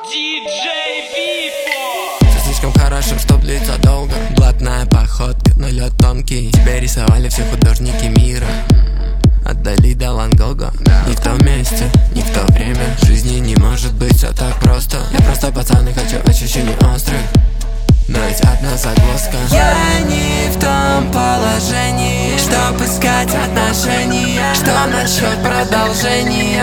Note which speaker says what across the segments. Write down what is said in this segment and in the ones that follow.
Speaker 1: Диджей Випо.
Speaker 2: Все слишком хорошим, чтоб длиться долго. Блатная походка, но лед тонкий. Тебя рисовали все художники мира, от Дали до Ван Гога. Не в том месте, не в то время. В жизни не может быть все так просто. Я просто пацан и хочу ощущений острых, но есть одна загвоздка. Я не в том положении, чтоб искать отношения. Что насчет продолжения?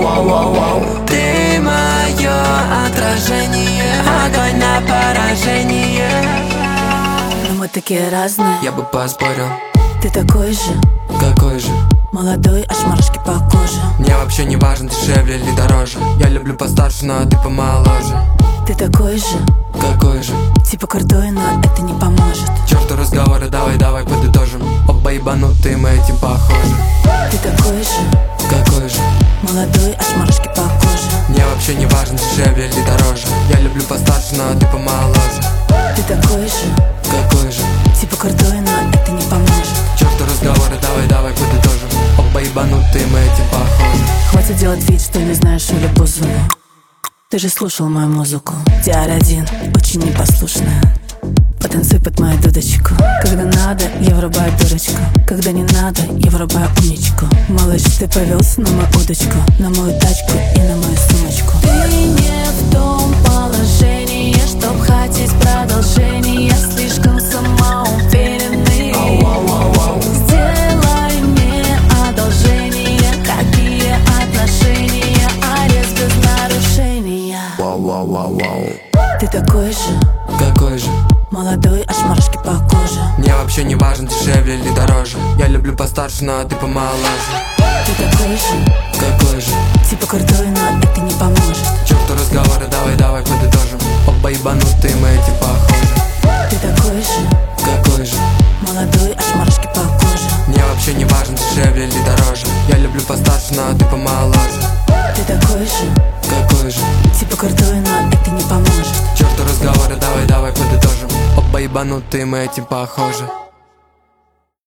Speaker 2: Ты мое отражение, огонь на поражение.
Speaker 3: Но мы такие разные.
Speaker 2: Я бы поспорил.
Speaker 3: Ты такой же,
Speaker 2: Какой же?
Speaker 3: молодой, аж мурашки по коже.
Speaker 2: Мне вообще не важно, дешевле или дороже. Я люблю постарше, но ты помоложе.
Speaker 3: Ты такой же,
Speaker 2: Какой же?
Speaker 3: типа крутой, но это не поможет.
Speaker 2: Черту разговоры, давай подытожим. Оба ебанутые, мы этим похожи.
Speaker 3: Ты такой же,
Speaker 2: Какой же?
Speaker 3: молодой, аж мурашки по коже.
Speaker 2: Мне вообще не важно, дешевле или дороже. Я люблю постарше, но ты помоложе.
Speaker 3: Ты такой же,
Speaker 2: Какой же?
Speaker 3: типа крутой, но это не поможет.
Speaker 2: Черту разговоры, давай подытожим. Оба ебанутые, мы этим похожи.
Speaker 3: Хватит делать вид, что не знаешь Олю Бузову. Ты же слушал мою музыку. DR1, очень непослушная. Потанцуй под мою дудочку. Когда надо, я врубаю дурочку. Когда не надо, я врубаю умничку. Малыш, ты повелся на мою удочку, на мою тачку и на мою сумочку. Ты не в том положении, чтоб хотеть продолжения. Слишком самоуверенный. Сделай мне одолжение. Какие отношения? Арест без нарушения. Ты такой же,
Speaker 2: Какой же?
Speaker 3: молодой, аж мурашки по коже.
Speaker 2: Мне вообще не важно, дешевле или дороже. Я люблю постарше, но ты помоложе.
Speaker 3: Ты такой же,
Speaker 2: Какой же?
Speaker 3: типа крутой, но это не поможет.
Speaker 2: Черту разговоры, давай подытожим. Оба ебанутые, мы этим похожи.
Speaker 3: Ты такой же,
Speaker 2: Какой же?
Speaker 3: молодой, аж мурашки по коже.
Speaker 2: Мне вообще не важно, дешевле или дороже. Я люблю постарше, но ты помоложе.
Speaker 3: Ты такой же,
Speaker 2: Какой же?
Speaker 3: типа крутой, но это не поможет.
Speaker 2: Черту разговоры, давай подытожим. Оба ебанутые, мы этим похожи.